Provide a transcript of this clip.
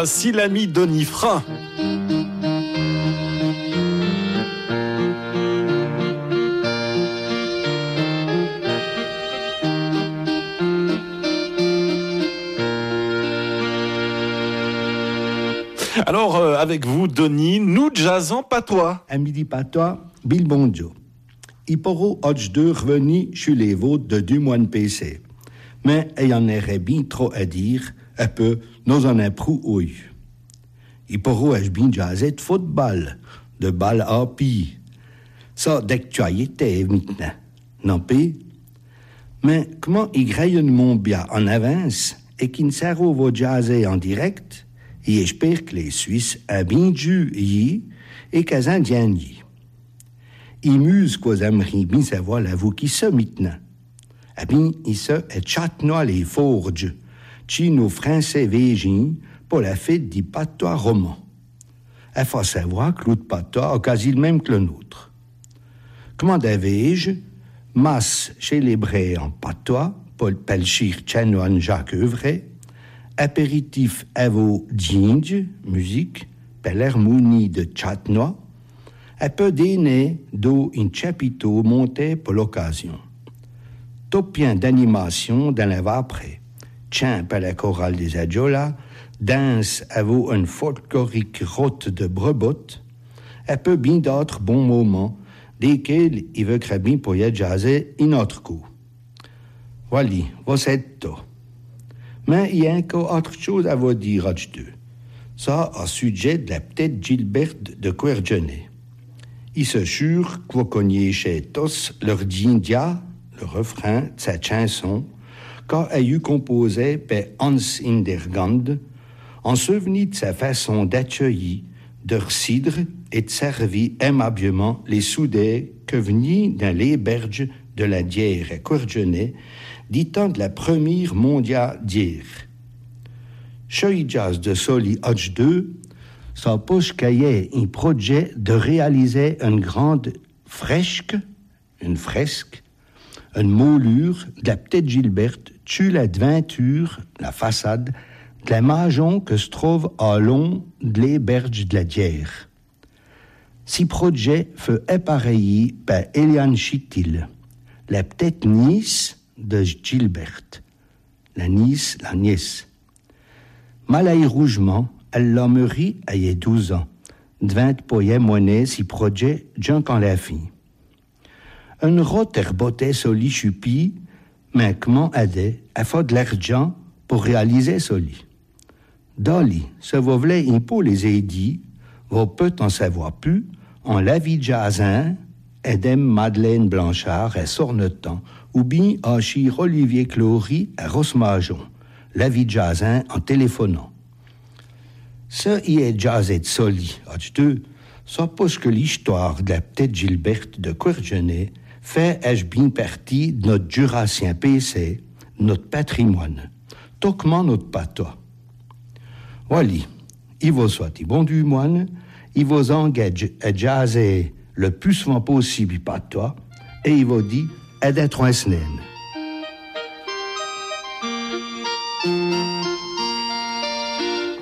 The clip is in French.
Voici l'ami Denis Frein. Alors, avec vous, Denis, nous jazzons patois. À midi patois, Bill Bonjo. Il pourra aujourd'hui revenir chez les vôtres de 2 mois de PC. Mais il y en aurait bien trop à dire, un peu, nous en approuons. Il pourra bien jazzer de football, de balle à pied. Ça, d'actualité maintenant. Non, pis? Mais comment il graille mon bien en avance et qu'il ne sert au jazzer en direct? Et j'espère que les Suisses ont bien dû y et qu'elles ont bien y. Ils musent qu'aux aimeraient bien savoir la vous qui se maintenant. Eh bien, ils se et chatnois les forges, qui nos Français végins pour la fête du patois roman. Il faut savoir que l'autre patois a quasi le même que le nôtre. Comment avais-je? Masse célébrée en patois, Paul Pelchir Chanoine Jacques Œuvray, apéritif à vos dinges, musique, per l'harmonie de Chatnois, un peu d'aînés d'eau in chapiteau monté pour l'occasion. Topien d'animation dans la après, chant par la chorale des Adjola, danse à vos un folklorique route de Brebot, un peu bien d'autres bons moments, desquels il veut bien pour y jazzer un autre coup. Voilà, vous êtes tout. Mais il y a encore autre chose à vous dire, deux. Ça, au sujet de la petite Gilberte de Quergenay. Il se jure que vous connaissez tous leur dindia, le refrain de cette chanson, qu'a eu composé par Hans Indergand, en souvenir de sa façon d'accueillir, de cidre et de servir aimablement les soudés que venaient dans les berges de la Dière à Quergenay, du temps de la première mondiale d'hier. Chez Jazz de Soli H2, ça pose qu'il y ait un projet de réaliser une grande fresque, une moulure de la petite Gilberte, tu la devanture, la façade, de la maison que se trouve à long de les berges de la Dière. Ce projet fut appareillé par Eliane Chittil, la petite nièce de Gilberte. La nièce. Malaï rougement, elle l'a mûri à 12 ans, devant poyer monnaie si projet Jean quand la fille. Un rote herbotait soli chupi, mais comment aider à faire de l'argent pour réaliser soli. Dolly, se vous voulez un peu les aider, vous peut en savoir plus, en la vie de Jazin, Edem Madeleine Blanchard à Sornetan, ou bien à Chir Olivier Clory à Rosmajon, la vie de Jazin en téléphonant. Ça y est jazzé de soli, deux, ça pose que l'histoire de la petite Gilberte de Quergenay fait bien partie de notre jurassien PC, notre patrimoine, toquement notre patois. Voilà, il vous souhaite bon du moine, il vous engage à jazzer le plus souvent possible patois, et il vous dit à d'être un semaine.